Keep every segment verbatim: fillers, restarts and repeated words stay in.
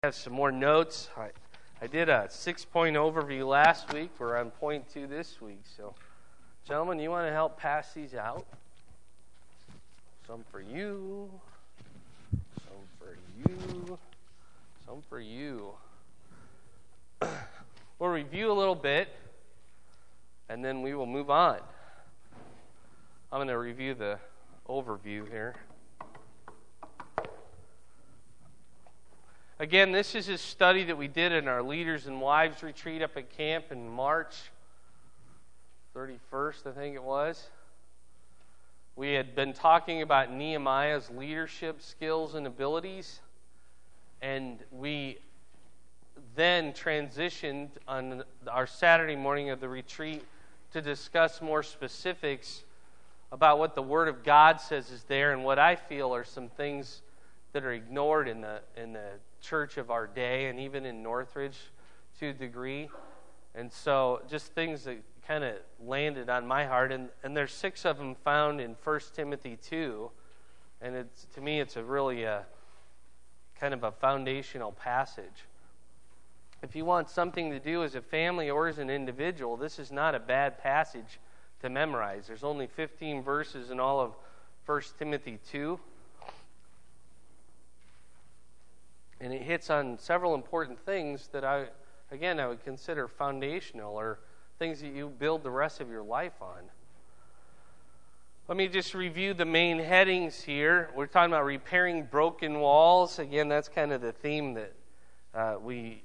Have some more notes. I, I did a six-point overview last week. We're on point two this week. So, gentlemen, you want to help pass these out? Some for you. Some for you. Some for you. We'll review a little bit, and then we will move on. I'm going to review the overview here. Again, this is a study that we did in our Leaders and Wives retreat up at camp in March thirty-first, I think it was. We had been talking about Nehemiah's leadership skills and abilities, and we then transitioned on our Saturday morning of the retreat to discuss more specifics about what the Word of God says is there and what I feel are some things that are ignored in the in the church of our day and even in Northridge to a degree. And so just things that kind of landed on my heart. And, and there's six of them found in First Timothy two. And it's to me, it's a really a, kind of a foundational passage. If you want something to do as a family or as an individual, this is not a bad passage to memorize. There's only fifteen verses in all of First Timothy two. And it hits on several important things that I, again, I would consider foundational or things that you build the rest of your life on. Let me just review the main headings here. We're talking about repairing broken walls. Again, that's kind of the theme that uh, we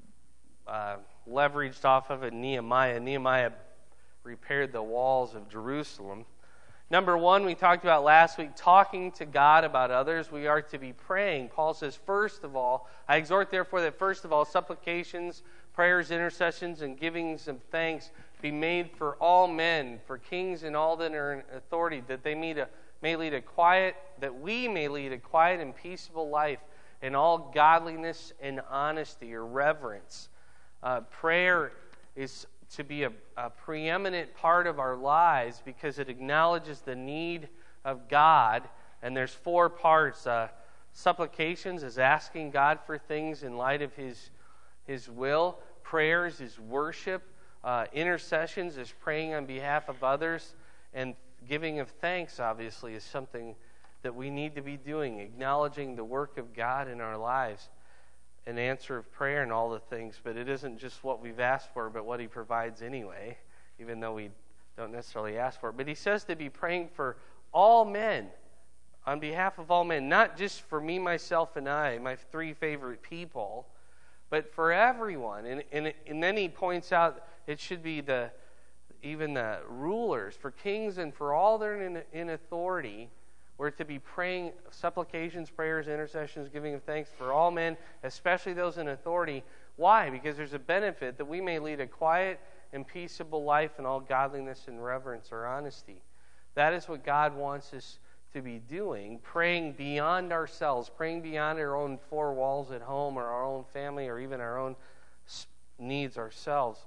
uh, leveraged off of in Nehemiah. Nehemiah repaired the walls of Jerusalem. Number one, we talked about last week, talking to God about others. We are to be praying. Paul says, first of all, I exhort therefore that first of all, supplications, prayers, intercessions, and givings of thanks be made for all men, for kings and all that are in authority, that they may, to, may lead a quiet, that we may lead a quiet and peaceable life in all godliness and honesty or reverence. Uh, prayer is to be a, a preeminent part of our lives because it acknowledges the need of God. And there's four parts. Uh, supplications is asking God for things in light of His, His will. Prayers is worship. Uh, intercessions is praying on behalf of others. And giving of thanks, obviously, is something that we need to be doing, acknowledging the work of God in our lives. An answer of prayer and all the things, but it isn't just what we've asked for, but what He provides anyway, even though we don't necessarily ask for it. But He says to be praying for all men, on behalf of all men, not just for me, myself, and I, my three favorite people, but for everyone. And, and, and then He points out it should be the even the rulers, for kings and for all that are in, in authority. We're to be praying supplications, prayers, intercessions, giving of thanks for all men, especially those in authority. Why? Because there's a benefit that we may lead a quiet and peaceable life in all godliness and reverence or honesty. That is what God wants us to be doing, praying beyond ourselves, praying beyond our own four walls at home or our own family or even our own needs ourselves.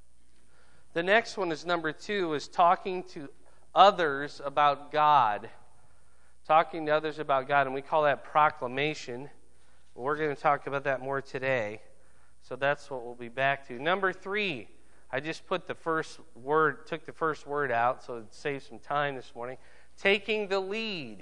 The next one is number two, is talking to others about God. Talking to others about God, and we call that proclamation. We're going to talk about that more today. So that's what we'll be back to. Number three, I just put the first word, took the first word out, so it saves some time this morning. Taking the lead.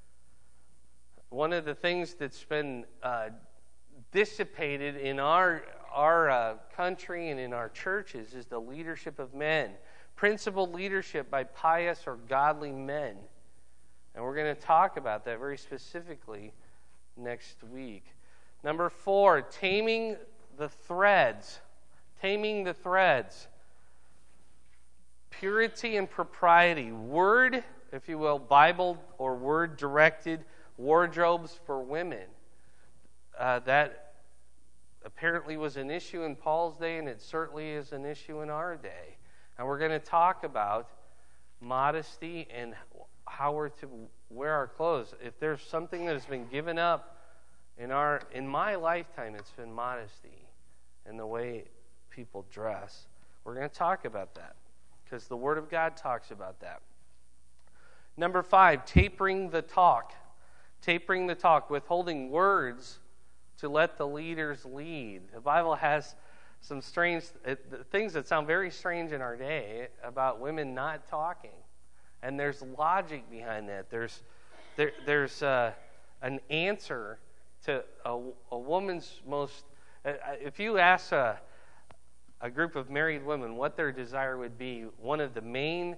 One of the things that's been uh, dissipated in our, our uh, country and in our churches is the leadership of men. Principled leadership by pious or godly men. And we're going to talk about that very specifically next week. Number four, taming the threads. Taming the threads. Purity and propriety. Word, if you will, Bible or word-directed wardrobes for women. Uh, that apparently was an issue in Paul's day, and it certainly is an issue in our day. And we're going to talk about modesty and how we're to wear our clothes. If there's something that has been given up in our in my lifetime, it's been modesty and the way people dress. We're going to talk about that because the Word of God talks about that. Number five, tapering the talk. Tapering the talk, withholding words to let the leaders lead. The Bible has some strange it, things that sound very strange in our day about women not talking. And there's logic behind that. There's there, there's uh, an answer to a, a woman's most... Uh, if you ask a, a group of married women what their desire would be, one of the main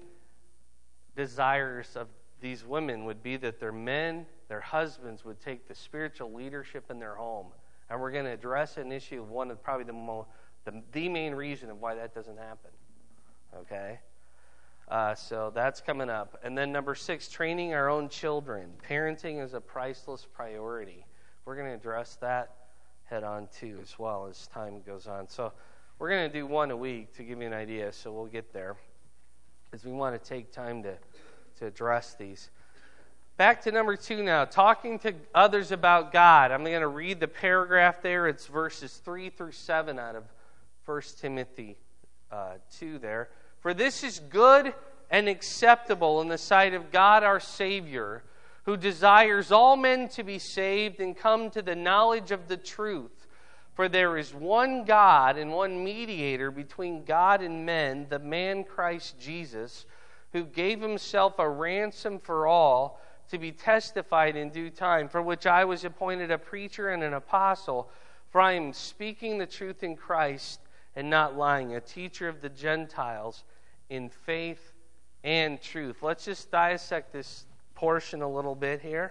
desires of these women would be that their men, their husbands, would take the spiritual leadership in their home. And we're going to address an issue of one of probably the, mo- the, the main reason of why that doesn't happen. Okay? Uh, so that's coming up. And then number six, training our own children. Parenting is a priceless priority. We're going to address that head on too as well as time goes on. So we're going to do one a week to give you an idea, so we'll get there, because we want to take time to, to address these. Back to number two now, talking to others about God. I'm going to read the paragraph there. It's verses three through seven out of First Timothy uh, two there. For this is good and acceptable in the sight of God our Savior, who desires all men to be saved and come to the knowledge of the truth. For there is one God and one mediator between God and men, the man Christ Jesus, who gave himself a ransom for all, to be testified in due time, for which I was appointed a preacher and an apostle. For I am speaking the truth in Christ and not lying, a teacher of the Gentiles in faith and truth. Let's just dissect this portion a little bit here.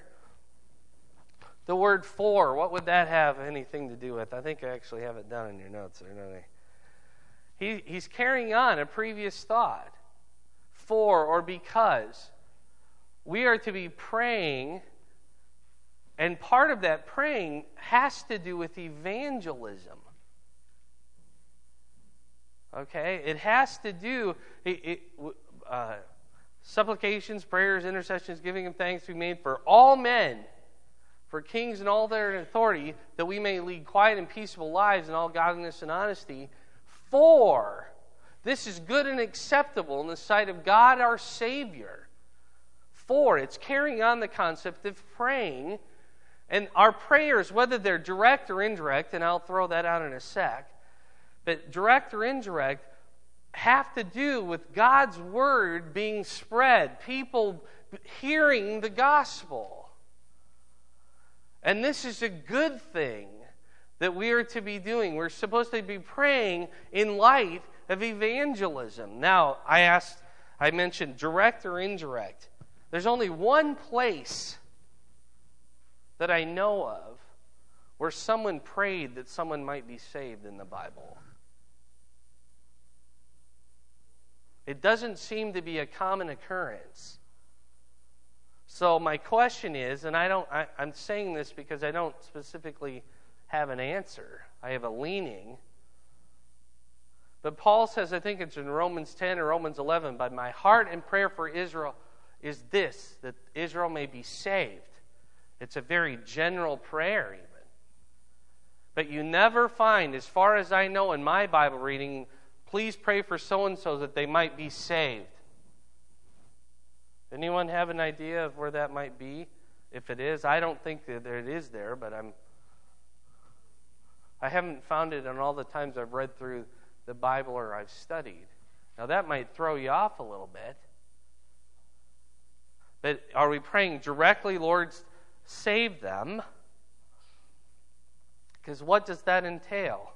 The word for, what would that have anything to do with? I think I actually have it down in your notes there, don't I? He, he's carrying on a previous thought. For or because. We are to be praying, and part of that praying has to do with evangelism. Okay? It has to do, it, it, uh, supplications, prayers, intercessions, giving him thanks be made for all men, for kings and all their authority, that we may lead quiet and peaceable lives in all godliness and honesty. For this is good and acceptable in the sight of God our Savior. For it's carrying on the concept of praying, and our prayers, whether they're direct or indirect, and I'll throw that out in a sec, but direct or indirect have to do with God's word being spread, people hearing the gospel. And this is a good thing that we are to be doing. We're supposed to be praying in light of evangelism. Now, I asked, I mentioned direct or indirect. There's only one place that I know of where someone prayed that someone might be saved in the Bible. It doesn't seem to be a common occurrence. So my question is, and I don't, I, I'm saying this because I don't specifically have an answer. I have a leaning. But Paul says, I think it's in Romans ten or Romans eleven, but my heart and prayer for Israel is this, that Israel may be saved. It's a very general prayer even. But you never find, as far as I know in my Bible reading, please pray for so-and-so that they might be saved. Anyone have an idea of where that might be? If it is, I don't think that it is there, but I'm I haven't found it in all the times I've read through the Bible or I've studied. Now that might throw you off a little bit. But are we praying directly, Lord, save them? Because what does that entail?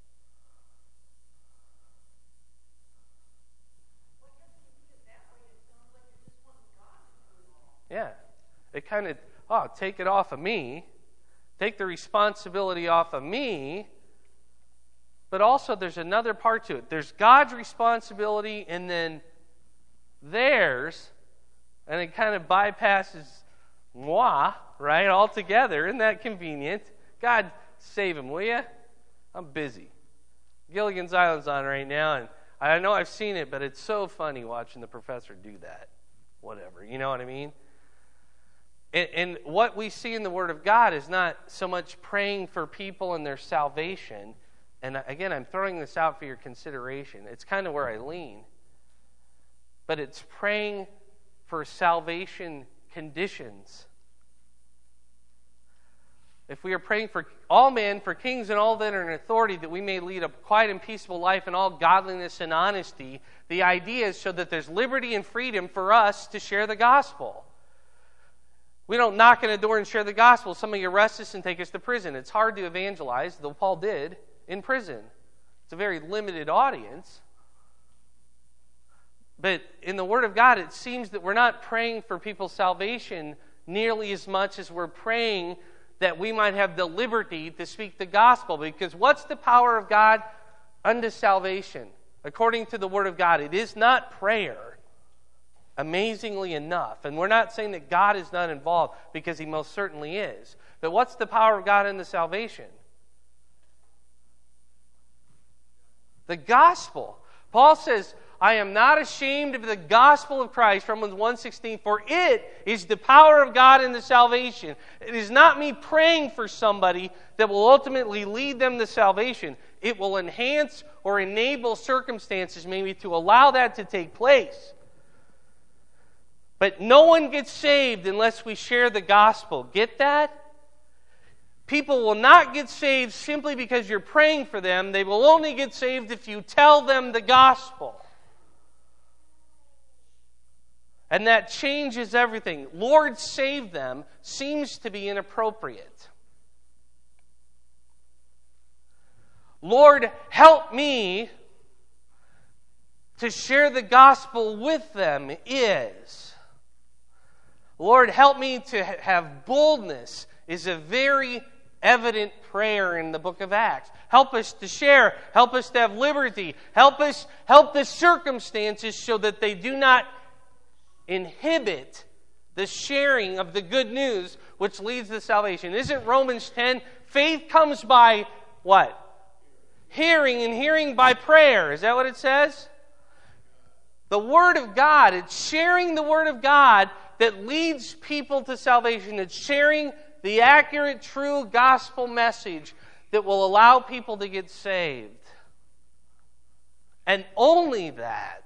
Yeah. It kind of, oh, take it off of me. Take the responsibility off of me. But also there's another part to it. There's God's responsibility and then theirs. And it kind of bypasses moi, right, altogether. Isn't that convenient? God, save him, will you? I'm busy. Gilligan's Island's on right now, and I know I've seen it, but it's so funny watching the professor do that. Whatever, you know what I mean? And, and what we see in the Word of God is not so much praying for people and their salvation. And again, I'm throwing this out for your consideration. It's kind of where I lean. But it's praying for salvation conditions. if we are praying for all men, for kings and all that are in authority, that we may lead a quiet and peaceable life in all godliness and honesty, the idea is so that there's liberty and freedom for us to share the gospel. We don't knock on a door and share the gospel. Somebody arrests us and take us to prison. It's hard to evangelize, though Paul did, in prison. It's a very limited audience. But in the Word of God, it seems that we're not praying for people's salvation nearly as much as we're praying that we might have the liberty to speak the gospel. Because what's the power of God unto salvation? According to the Word of God, it is not prayer, amazingly enough. And we're not saying that God is not involved, because He most certainly is. But what's the power of God unto salvation? The gospel. Paul says, I am not ashamed of the gospel of Christ, Romans one sixteen, for it is the power of God in the salvation. It is not me praying for somebody that will ultimately lead them to salvation. It will enhance or enable circumstances maybe to allow that to take place. But no one gets saved unless we share the gospel. Get that? People will not get saved simply because you're praying for them. They will only get saved if you tell them the gospel. And that changes everything. Lord, save them seems to be inappropriate. Lord, help me to share the gospel with them is. Lord, help me to have boldness is a very evident prayer in the book of Acts. Help us to share. Help us to have liberty. Help us, help the circumstances so that they do not inhibit the sharing of the good news which leads to salvation. Isn't Romans ten? Faith comes by what? Hearing, and hearing by prayer. Is that what it says? The Word of God. It's sharing the Word of God that leads people to salvation. It's sharing the accurate, true gospel message that will allow people to get saved. And only that.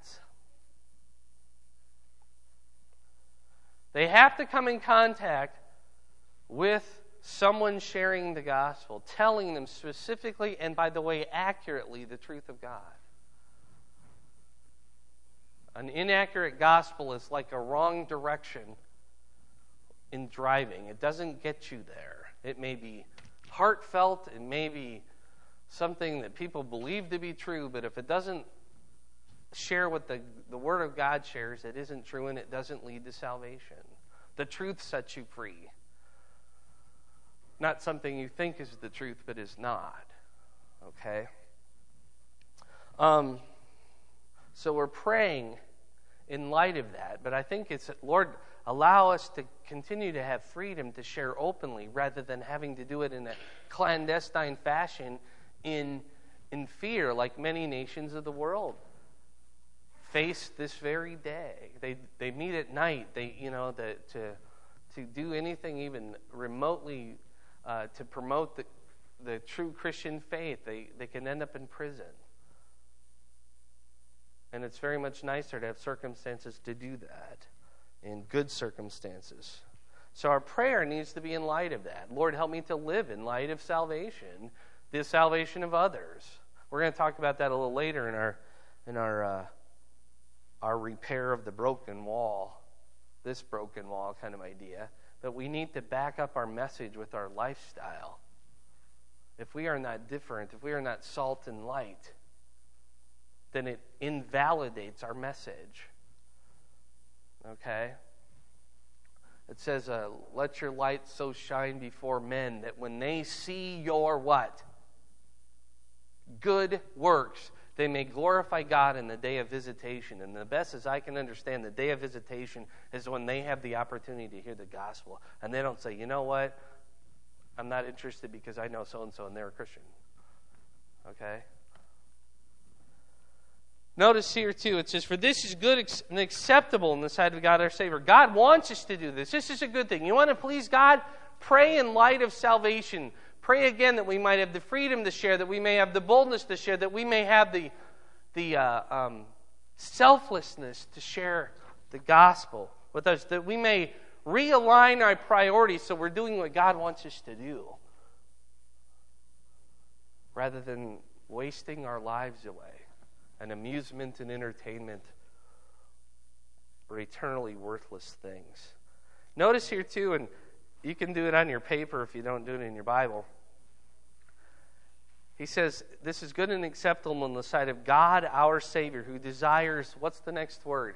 They have to come in contact with someone sharing the gospel, telling them specifically and, by the way, accurately the truth of God. An inaccurate gospel is like a wrong direction in driving. It doesn't get you there. It may be heartfelt, it may be something that people believe to be true, but if it doesn't share what the, the Word of God shares, it isn't true and it doesn't lead to salvation. The truth sets you free. Not something you think is the truth, but is not. Okay? Um, so we're praying in light of that, but I think it's, Lord, allow us to continue to have freedom to share openly rather than having to do it in a clandestine fashion in, in fear, like many nations of the world face this very day. They they meet at night. They you know the, to to do anything even remotely uh, to promote the the true Christian faith. They they can end up in prison. And it's very much nicer to have circumstances to do that, in good circumstances. So our prayer needs to be in light of that. Lord, help me to live in light of salvation, the salvation of others. We're going to talk about that a little later in our in our uh, our repair of the broken wall, this broken wall kind of idea. But we need to back up our message with our lifestyle. If we are not different, if we are not salt and light, then it invalidates our message. Okay? It says, uh, let your light so shine before men that when they see your what? Good works, they may glorify God in the day of visitation. And the best as I can understand, the day of visitation is when they have the opportunity to hear the gospel. And they don't say, you know what? I'm not interested because I know so-and-so and they're a Christian. Okay? Notice here too, it says, for this is good and acceptable in the sight of God our Savior. God wants us to do this. This is a good thing. You want to please God? Pray in light of salvation. Pray again that we might have the freedom to share, that we may have the boldness to share, that we may have the, the uh, um, selflessness to share the gospel with us, that we may realign our priorities so we're doing what God wants us to do. rather than wasting our lives away on amusement and entertainment or eternally worthless things. Notice here too, and you can do it on your paper if you don't do it in your Bible. He says, this is good and acceptable in the sight of God, our Savior, who desires, what's the next word?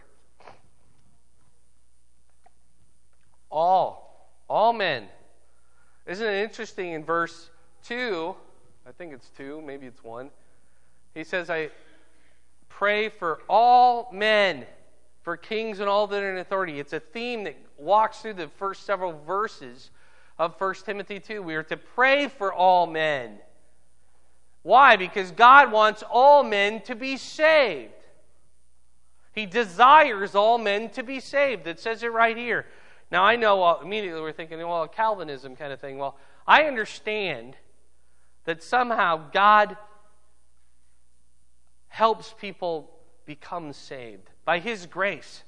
All. All men. Isn't it interesting in verse two, I think it's two, maybe it's one. He says, I pray for all men, for kings and all that are in authority. It's a theme that walks through the first several verses of First Timothy two. We are to pray for all men. Why? Because God wants all men to be saved. He desires all men to be saved. It says it right here. Now, I know uh, immediately we're thinking, well, Calvinism kind of thing. Well, I understand that somehow God helps people become saved by His grace.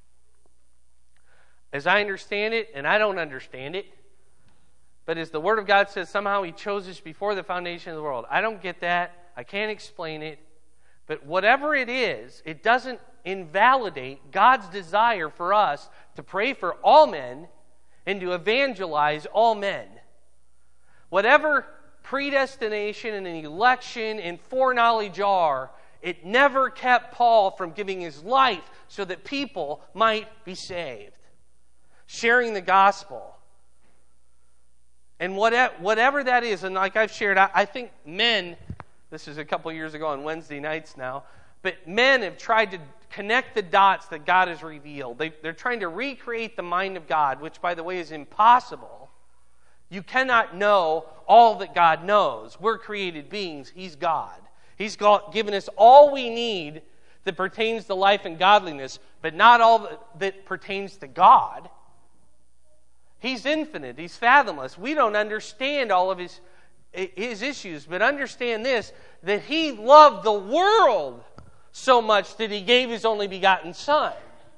As I understand it, and I don't understand it, but as the Word of God says, somehow He chose us before the foundation of the world. I don't get that. I can't explain it. But whatever it is, it doesn't invalidate God's desire for us to pray for all men and to evangelize all men. Whatever predestination and an election and foreknowledge are, it never kept Paul from giving his life so that people might be saved. Sharing the gospel. And whatever that is, and like I've shared, I think men, this is a couple years ago on Wednesday nights now, but men have tried to connect the dots that God has revealed. They, they're trying to recreate the mind of God, which, by the way, is impossible. You cannot know all that God knows. We're created beings. He's God. He's got, given us all we need that pertains to life and godliness, but not all that, that pertains to God. He's infinite. He's fathomless. We don't understand all of his, his issues, but understand this, that He loved the world so much that He gave His only begotten Son.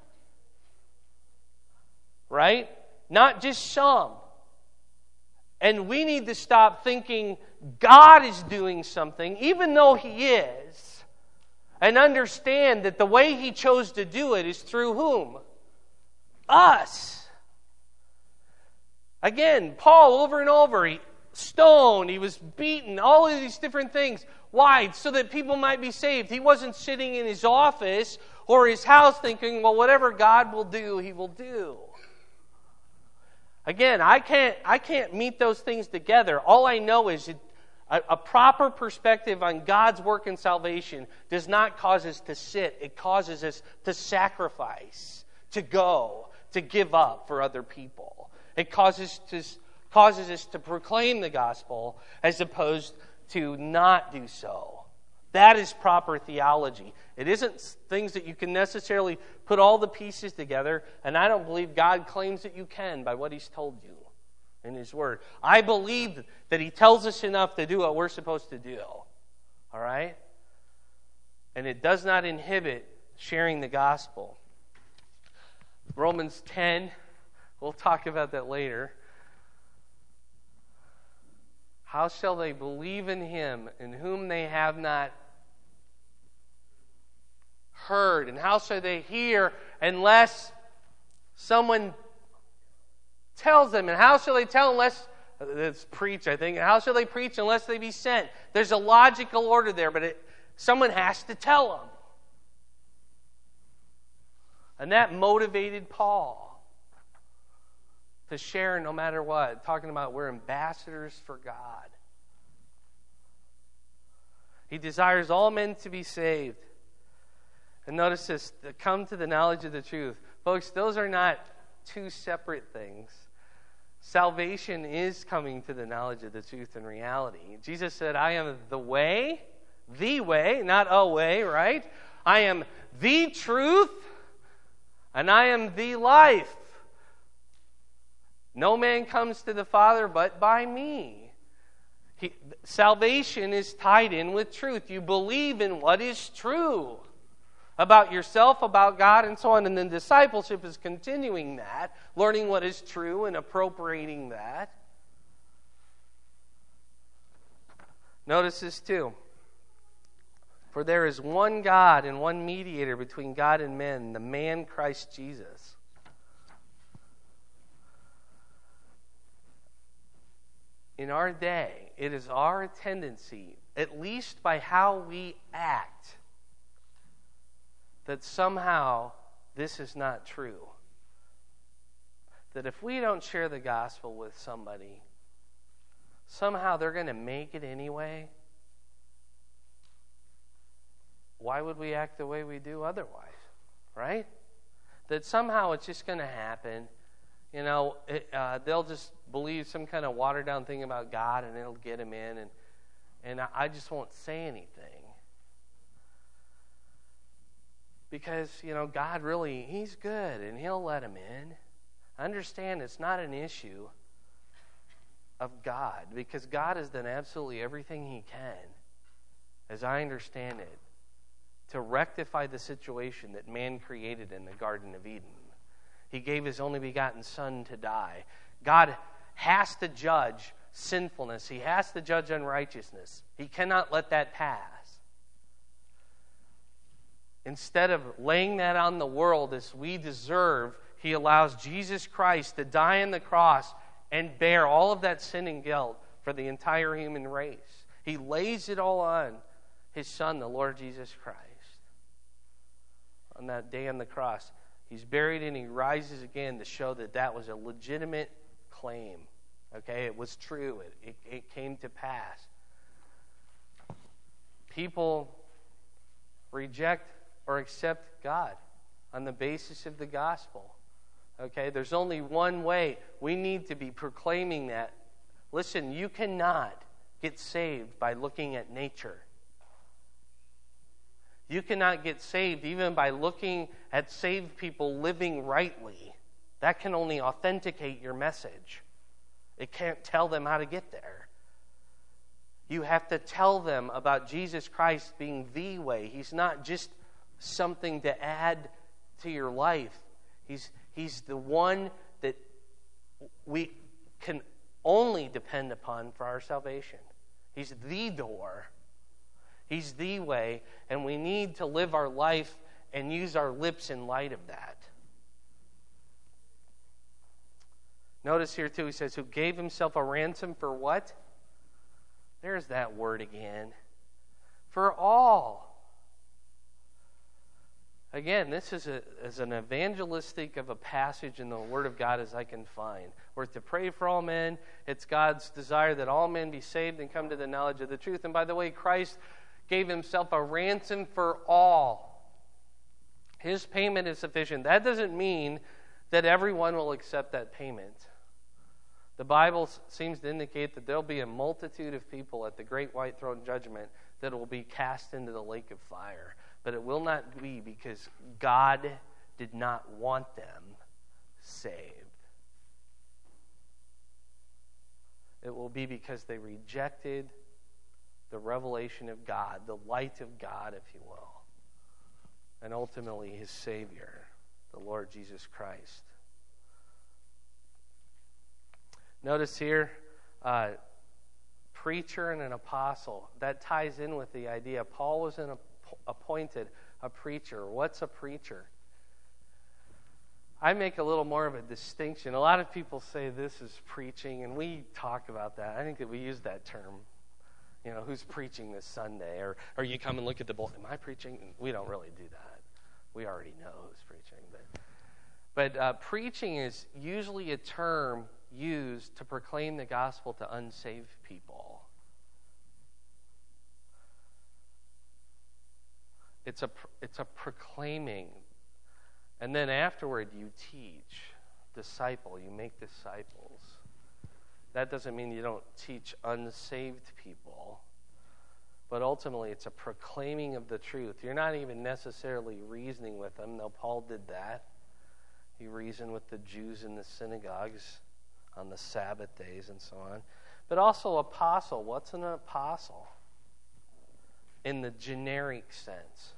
Right? Not just some. And we need to stop thinking God is doing something, even though He is, and understand that the way He chose to do it is through whom? Us. Again, Paul, over and over, he stoned, he was beaten, all of these different things. Why? So that people might be saved. He wasn't sitting in his office or his house thinking, well, whatever God will do, He will do. Again, I can't, I can't meet those things together. All I know is it, a, a proper perspective on God's work in salvation does not cause us to sit. It causes us to sacrifice, to go, to give up for other people. It causes to, causes us to proclaim the gospel as opposed to not do so. That is proper theology. It isn't things that you can necessarily put all the pieces together, and I don't believe God claims that you can by what He's told you in His Word. I believe that He tells us enough to do what we're supposed to do. All right? And it does not inhibit sharing the gospel. Romans ten, we'll talk about that later. How shall they believe in Him in whom they have not heard? And how shall they hear unless someone tells them? And how shall they tell unless, it's preach, I think. And how shall they preach unless they be sent? There's a logical order there, but it, someone has to tell them. And that motivated Paul to share no matter what, talking about we're ambassadors for God. He desires all men to be saved. And notice this, to come to the knowledge of the truth. Folks, those are not two separate things. Salvation is coming to the knowledge of the truth and reality. Jesus said, I am the way, the way, not a way, right? I am the truth, and I am the life. No man comes to the Father but by me. He, salvation is tied in with truth. You believe in what is true about yourself, about God, and so on. And then discipleship is continuing that, learning what is true and appropriating that. Notice this too. For there is one God and one mediator between God and men, the man Christ Jesus. In our day, it is our tendency, at least by how we act, that somehow this is not true. That if we don't share the gospel with somebody, somehow they're going to make it anyway. Why would we act the way we do otherwise, right? That somehow it's just going to happen. You know, it, uh, they'll just believe some kind of watered-down thing about God, and it'll get them in, and and I just won't say anything. Because, you know, God really, He's good, and He'll let them in. Understand, it's not an issue of God, because God has done absolutely everything He can, as I understand it, to rectify the situation that man created in the Garden of Eden. He gave His only begotten Son to die. God has to judge sinfulness. He has to judge unrighteousness. He cannot let that pass. Instead of laying that on the world as we deserve, He allows Jesus Christ to die on the cross and bear all of that sin and guilt for the entire human race. He lays it all on His Son, the Lord Jesus Christ. On that day on the cross, He's buried and He rises again to show that that was a legitimate claim. Okay, it was true. It, it, it came to pass. People reject or accept God on the basis of the gospel. Okay, there's only one way. We need to be proclaiming that. Listen, you cannot get saved by looking at nature. You cannot get saved even by looking at saved people living rightly. That can only authenticate your message. It can't tell them how to get there. You have to tell them about Jesus Christ being the way. He's not just something to add to your life. He's, he's the one that we can only depend upon for our salvation. He's the door. He's the way, and we need to live our life and use our lips in light of that. Notice here too, he says, who gave Himself a ransom for what? There's that word again. For all. Again, this is a, as an evangelistic of a passage in the Word of God as I can find. We're to pray for all men. It's God's desire that all men be saved and come to the knowledge of the truth. And by the way, Christ gave Himself a ransom for all. His payment is sufficient. That doesn't mean that everyone will accept that payment. The Bible seems to indicate that there'll be a multitude of people at the great white throne judgment that will be cast into the lake of fire. But it will not be because God did not want them saved. It will be because they rejected the revelation of God, the light of God, if you will, and ultimately His Savior, the Lord Jesus Christ. Notice here, uh, preacher and an apostle. That ties in with the idea. Paul was an, appointed a preacher. What's a preacher? I make a little more of a distinction. A lot of people say this is preaching, and we talk about that. I think that we use that term. You know, who's preaching this Sunday? Or, or you come and look at the bulletin. Am I preaching? We don't really do that. We already know who's preaching. But, but uh, preaching is usually a term used to proclaim the gospel to unsaved people. It's a, it's a proclaiming. And then afterward, you teach, disciple, you make disciples. That doesn't mean you don't teach unsaved people, but ultimately it's a proclaiming of the truth. You're not even necessarily reasoning with them, though Paul did that. He reasoned with the Jews in the synagogues on the Sabbath days and so on. But also apostle. What's an apostle? In the generic sense.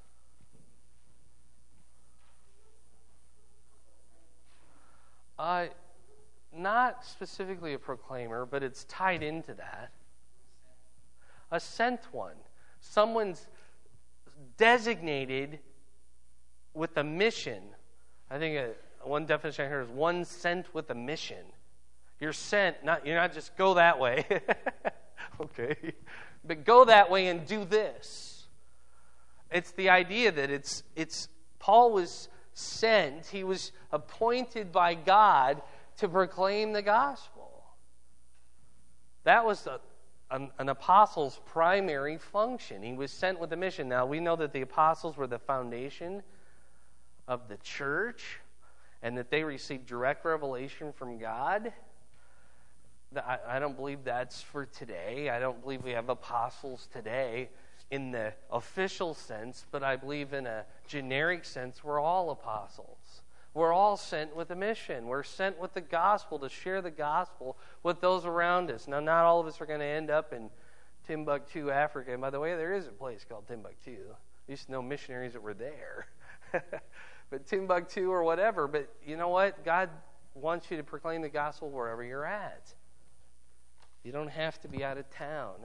Uh, not specifically a proclaimer, but it's tied into that. a sent one. Someone's designated with a mission. I think a, one definition I heard is one sent with a mission. You're sent, not you're not just go that way. Okay. But go that way and do this. It's the idea that it's it's Paul was sent, he was appointed by God to proclaim the gospel. That was a, an, an apostle's primary function. He was sent with a mission. Now, we know that the apostles were the foundation of the church and that they received direct revelation from God. I, I don't believe that's for today. I don't believe we have apostles today in the official sense, but I believe in a generic sense we're all apostles. We're all sent with a mission. We're sent with the gospel to share the gospel with those around us. Now, not all of us are going to end up in Timbuktu, Africa. And by the way, there is a place called Timbuktu. I used to know missionaries that were there. But Timbuktu or whatever. But you know what? God wants you to proclaim the gospel wherever you're at. You don't have to be out of town.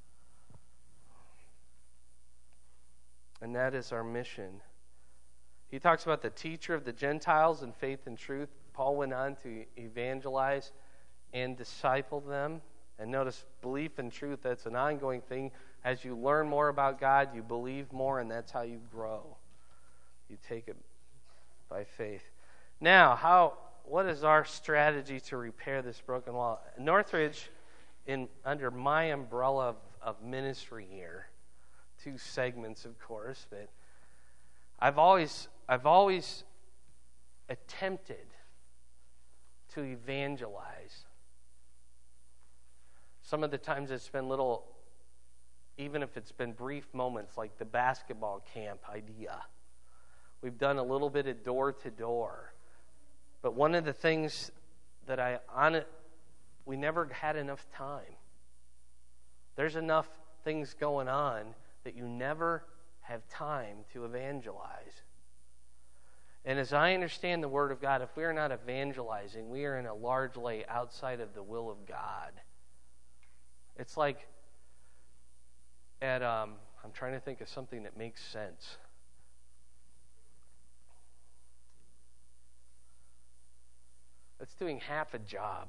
And that is our mission. He talks about the teacher of the Gentiles in faith and truth. Paul went on to evangelize and disciple them. And notice, belief and truth, that's an ongoing thing. As you learn more about God, you believe more, and that's how you grow. You take it by faith. Now, how? What is our strategy to repair this broken wall? Northridge, in under my umbrella of, of ministry here, two segments, of course, but I've always I've always attempted to evangelize. Some of the times it's been little, even if it's been brief moments, like the basketball camp idea. We've done a little bit of door to door, but one of the things that I on it, we never had enough time. There's enough things going on that you never have time to evangelize. And as I understand the Word of God, if we are not evangelizing, we are in a large way outside of the will of God. It's like at, um, I'm trying to think of something that makes sense. It's doing half a job.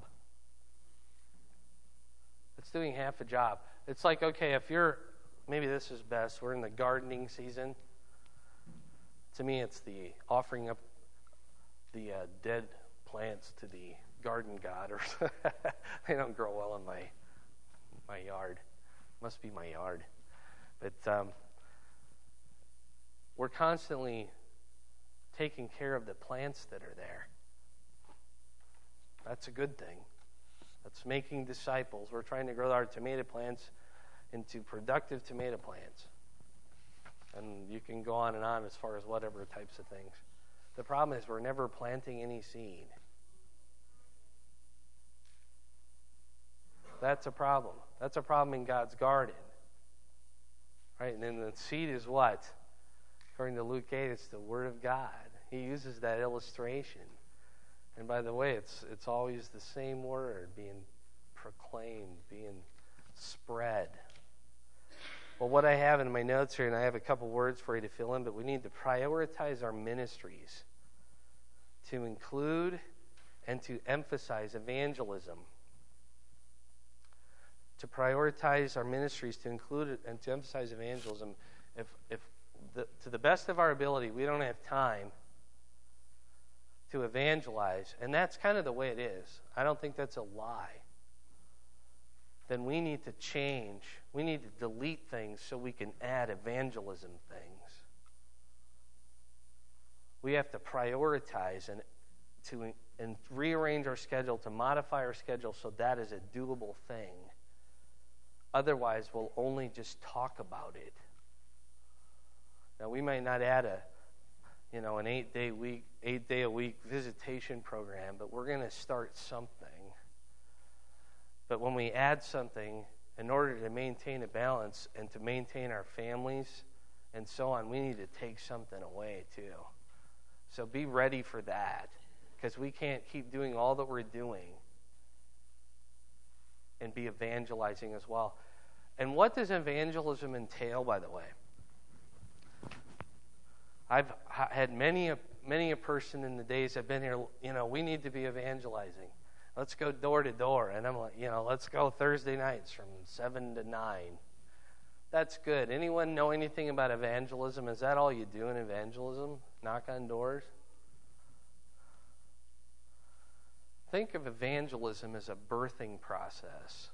It's doing half a job. It's like, okay, if you're, maybe this is best, we're in the gardening season. To me, it's the offering up the uh, dead plants to the garden god. Or they don't grow well in my my yard. Must be my yard. But um, we're constantly taking care of the plants that are there. That's a good thing. That's making disciples. We're trying to grow our tomato plants into productive tomato plants. And you can go on and on as far as whatever types of things. The problem is we're never planting any seed. That's a problem. That's a problem in God's garden. Right? And then the seed is what? According to Luke eight, it's the Word of God. He uses that illustration. And by the way, it's it's always the same word being proclaimed, being spread. Well, what I have in my notes here, and I have a couple words for you to fill in, but we need to prioritize our ministries to include and to emphasize evangelism. To prioritize our ministries to include and to emphasize evangelism. If, if the, to the best of our ability, we don't have time to evangelize, and that's kind of the way it is. I don't think that's a lie. Then we need to change. We need to delete things so we can add evangelism things. We have to prioritize and to and rearrange our schedule, to modify our schedule so that is a doable thing. Otherwise, we'll only just talk about it. Now, we might not add a, you know, an eight-day week, eight-day-a-week visitation program, but we're going to start something. But when we add something, in order to maintain a balance and to maintain our families and so on, we need to take something away too. So be ready for that, because we can't keep doing all that we're doing and be evangelizing as well. And what does evangelism entail, by the way? I've had many a, many a person in the days I've been here, you know, we need to be evangelizing. Let's go door to door. And I'm like, you know, let's go Thursday nights from seven to nine. That's good. Anyone know anything about evangelism? Is that all you do in evangelism? Knock on doors? Think of evangelism as a birthing process.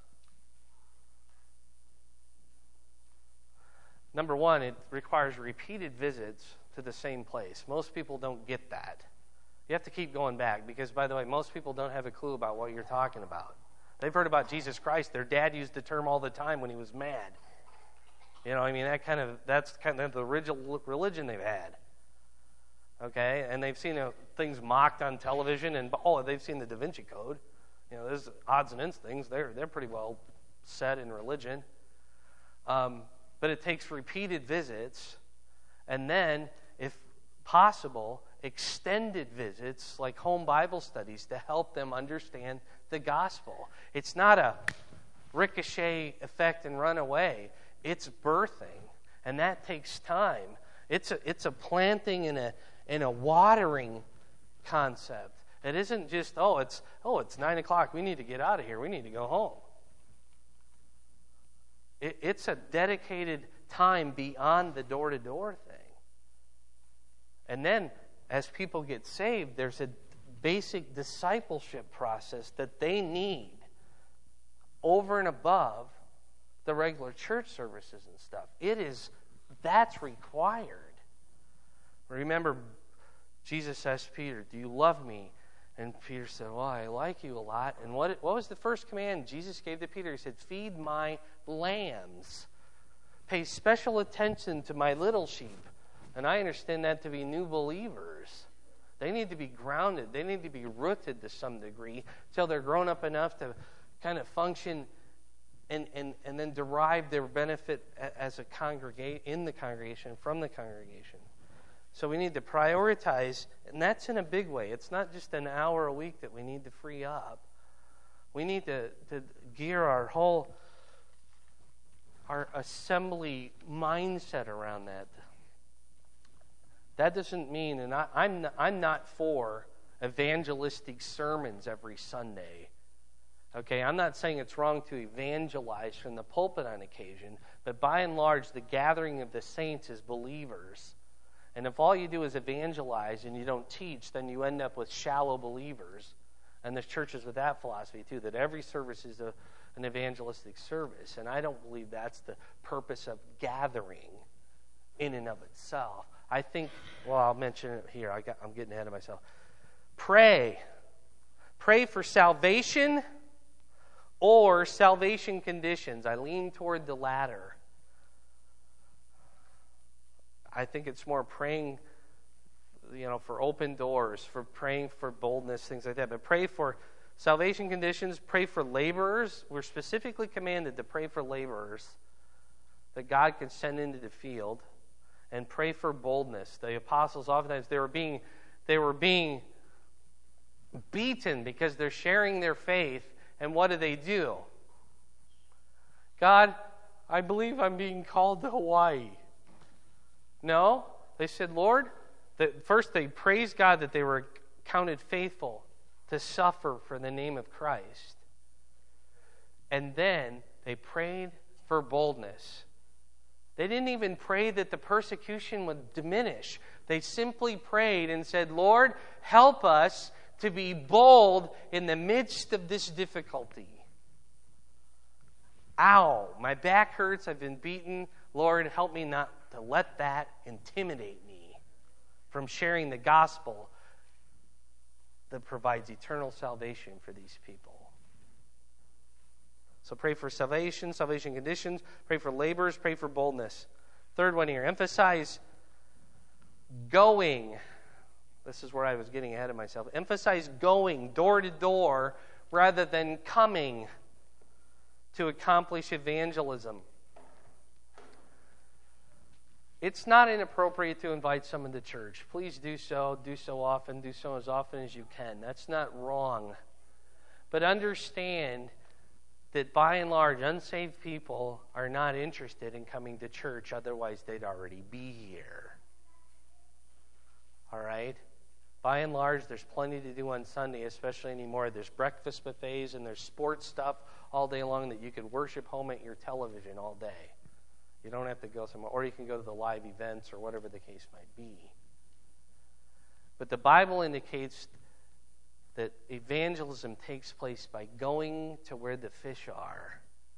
Number one, it requires repeated visits to the same place. Most people don't get that. You have to keep going back because, by the way, most people don't have a clue about what you're talking about. They've heard about Jesus Christ. Their dad used the term all the time when he was mad. You know, I mean, that kind of that's kind of the original religion they've had. Okay, and they've seen uh, things mocked on television, and oh, they've seen the Da Vinci Code. You know, there's odds and ends things. They're they're pretty well set in religion. Um, but it takes repeated visits, and then, if possible, extended visits like home Bible studies to help them understand the gospel. It's not a ricochet effect and run away. It's birthing, and that takes time. It's a it's a planting and a and a watering concept. It isn't just oh it's oh it's nine o'clock. We need to get out of here. We need to go home. It, it's a dedicated time beyond the door to door thing. And then, as people get saved, there's a basic discipleship process that they need over and above the regular church services and stuff. It is, that's required. Remember, Jesus asked Peter, do you love me? And Peter said, well, I like you a lot. And what, what was the first command Jesus gave to Peter? He said, feed my lambs. Pay special attention to my little sheep. And I understand that to be new believers. They need to be grounded. They need to be rooted to some degree until they're grown up enough to kind of function and, and, and then derive their benefit as a congregate in the congregation, from the congregation. So we need to prioritize, and that's in a big way. It's not just an hour a week that we need to free up. We need to, to gear our whole, our assembly mindset around that. That doesn't mean, and I, I'm not, I'm not for evangelistic sermons every Sunday. Okay, I'm not saying it's wrong to evangelize from the pulpit on occasion, but by and large, the gathering of the saints is believers. And if all you do is evangelize and you don't teach, then you end up with shallow believers. And there's churches with that philosophy too, that every service is a, an evangelistic service. And I don't believe that's the purpose of gathering in and of itself. I think, well, I'll mention it here. I got, I'm getting ahead of myself. Pray. Pray for salvation or salvation conditions. I lean toward the latter. I think it's more praying, you know, for open doors, for praying for boldness, things like that. But pray for salvation conditions, pray for laborers. We're specifically commanded to pray for laborers that God can send into the field, and pray for boldness. The apostles oftentimes they were being they were being beaten because they're sharing their faith, and what do they do? God, I believe I'm being called to Hawaii. No, they said, Lord, that first they praised God that they were counted faithful to suffer for the name of Christ. And then they prayed for boldness. They didn't even pray that the persecution would diminish. They simply prayed and said, Lord, help us to be bold in the midst of this difficulty. Ow, my back hurts, I've been beaten. Lord, help me not to let that intimidate me from sharing the gospel that provides eternal salvation for these people. So pray for salvation, salvation conditions, pray for laborers, pray for boldness. Third one here, emphasize going. This is where I was getting ahead of myself. Emphasize going door to door rather than coming to accomplish evangelism. It's not inappropriate to invite someone to church. Please do so. Do so often. Do so as often as you can. That's not wrong. But understand that by and large, unsaved people are not interested in coming to church, otherwise they'd already be here. All right? By and large, there's plenty to do on Sunday, especially anymore. There's breakfast buffets and there's sports stuff all day long that you can worship home at your television all day. You don't have to go somewhere, or you can go to the live events or whatever the case might be. But the Bible indicates that evangelism takes place by going to where the fish are,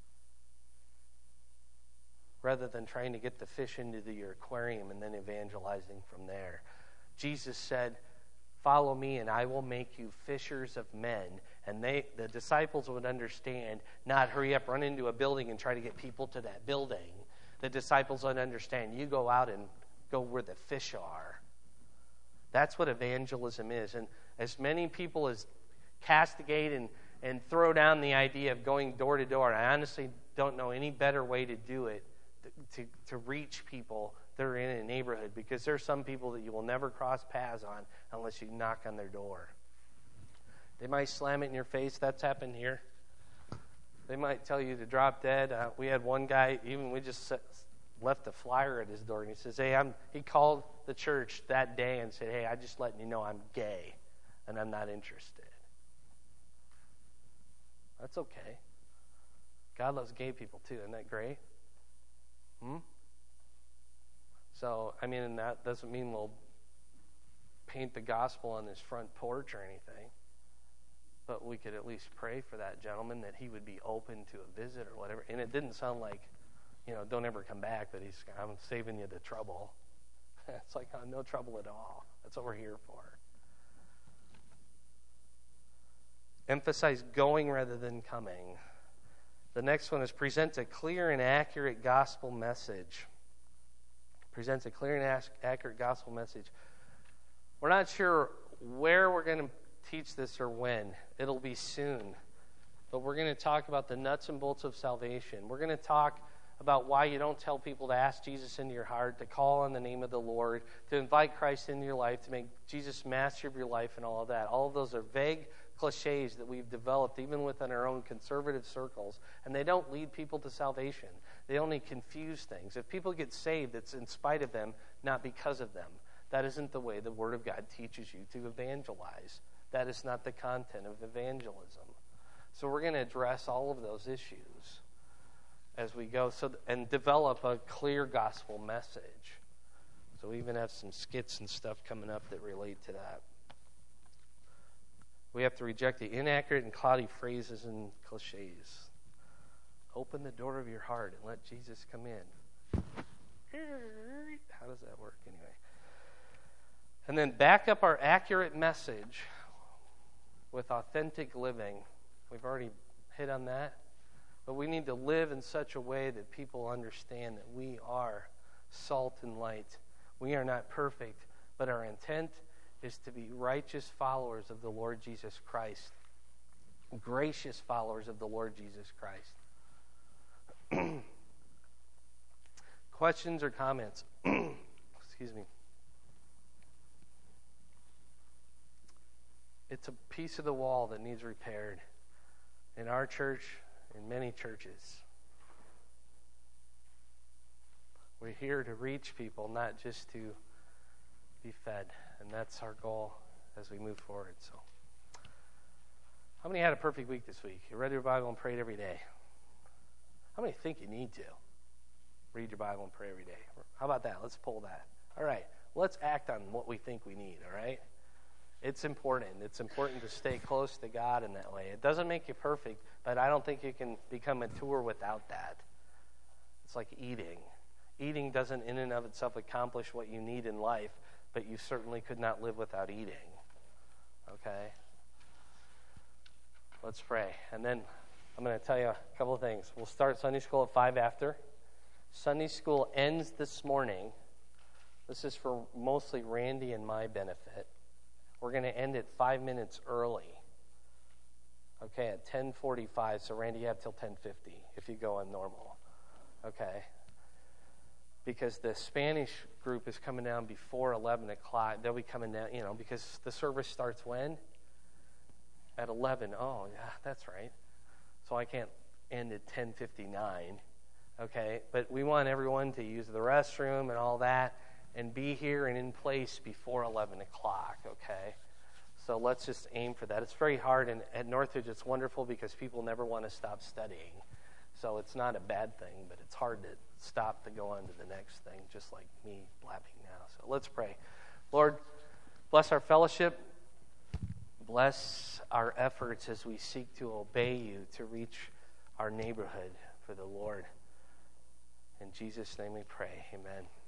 rather than trying to get the fish into the, your aquarium and then evangelizing from there. Jesus said, "Follow me and I will make you fishers of men." And they, the disciples would understand, not hurry up, run into a building and try to get people to that building. The disciples would understand, you go out and go where the fish are. That's what evangelism is. And as many people as castigate and, and throw down the idea of going door to door, I honestly don't know any better way to do it, to, to reach people that are in a neighborhood, because there are some people that you will never cross paths on unless you knock on their door. They might slam it in your face. That's happened here. They might tell you to drop dead. Uh, we had one guy, even we just set, left a flyer at his door, and he says, hey, I'm, he called the church that day and said, hey, I just letting you know I'm gay, and I'm not interested. That's okay. God loves gay people too. Isn't that great? Hmm? So, I mean, and that doesn't mean we'll paint the gospel on his front porch or anything. But we could at least pray for that gentleman that he would be open to a visit or whatever. And it didn't sound like, you know, don't ever come back, but he's, I'm saving you the trouble. It's like, oh, no trouble at all. That's what we're here for. Emphasize going rather than coming. The next one is present a clear and accurate gospel message. Presents a clear and accurate gospel message. We're not sure where we're going to teach this or when. It'll be soon. But we're going to talk about the nuts and bolts of salvation. We're going to talk about why you don't tell people to ask Jesus into your heart, to call on the name of the Lord, to invite Christ into your life, to make Jesus master of your life and all of that. All of those are vague cliches that we've developed even within our own conservative circles, and they don't lead people to salvation. They only confuse things. If people get saved, it's in spite of them, not because of them. That isn't the way the Word of God teaches you to evangelize. That is not the content of evangelism. So we're going to address all of those issues as we go, so and develop a clear gospel message. So we even have some skits and stuff coming up that relate to that. We have to reject the inaccurate and cloudy phrases and cliches. Open the door of your heart and let Jesus come in. How does that work anyway? And then back up our accurate message with authentic living. We've already hit on that. But we need to live in such a way that people understand that we are salt and light. We are not perfect, but our intent is to be righteous followers of the Lord Jesus Christ. Gracious followers of the Lord Jesus Christ. Questions or comments? Excuse me. It's a piece of the wall that needs repaired in our church, in many churches. We're here to reach people, not just to be fed. And that's our goal as we move forward. So, how many had a perfect week this week? You read your Bible and prayed every day? How many think you need to read your Bible and pray every day? How about that? Let's pull that. All right. Let's act on what we think we need, all right? It's important. It's important to stay close to God in that way. It doesn't make you perfect, but I don't think you can become mature without that. It's like eating. Eating doesn't in and of itself accomplish what you need in life, but you certainly could not live without eating. Okay? Let's pray. And then I'm going to tell you a couple of things. We'll start Sunday school at five after. Sunday school ends this morning. This is for mostly Randy and my benefit. We're going to end it five minutes early. Okay, at ten forty-five. So Randy, you have till ten fifty if you go on normal. Okay? Because the Spanish group is coming down before eleven o'clock. They'll be coming down, you know, because the service starts when? At eleven. Oh, yeah, that's right. So I can't end at ten fifty-nine, okay? But we want everyone to use the restroom and all that and be here and in place before eleven o'clock, okay? So let's just aim for that. It's very hard, and at Northridge it's wonderful because people never want to stop studying. So it's not a bad thing, but it's hard to stop to go on to the next thing, just like me blabbing now. So let's pray. Lord, bless our fellowship. Bless our efforts as we seek to obey you, to reach our neighborhood for the Lord. In Jesus' name we pray. Amen.